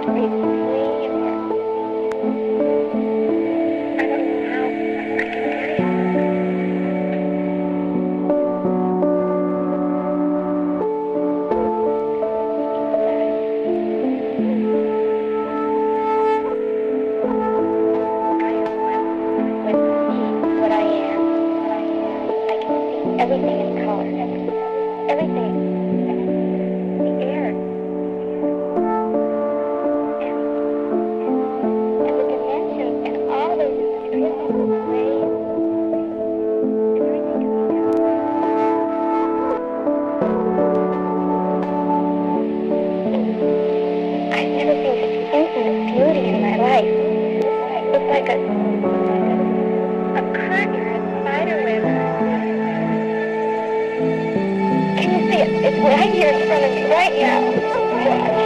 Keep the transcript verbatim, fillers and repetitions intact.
Everything is color. Everything. The air. And, and the dimensions and all those physical ways. And everything can be done. I've never seen such infinite beauty in my life. It's like a, a curtain or a spider web. Can you see it? It's right here in front of me right now.